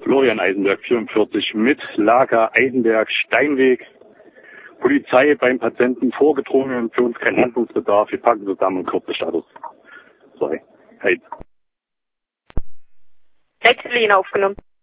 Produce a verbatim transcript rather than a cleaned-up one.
Florian Eisenberg, vierundvierzig, mit Lager Eisenberg, Steinweg. Polizei beim Patienten vorgedrungen, für uns kein Handlungsbedarf. Wir packen zusammen und kurze Status. Sorry. Hey. Rechtslin aufgenommen.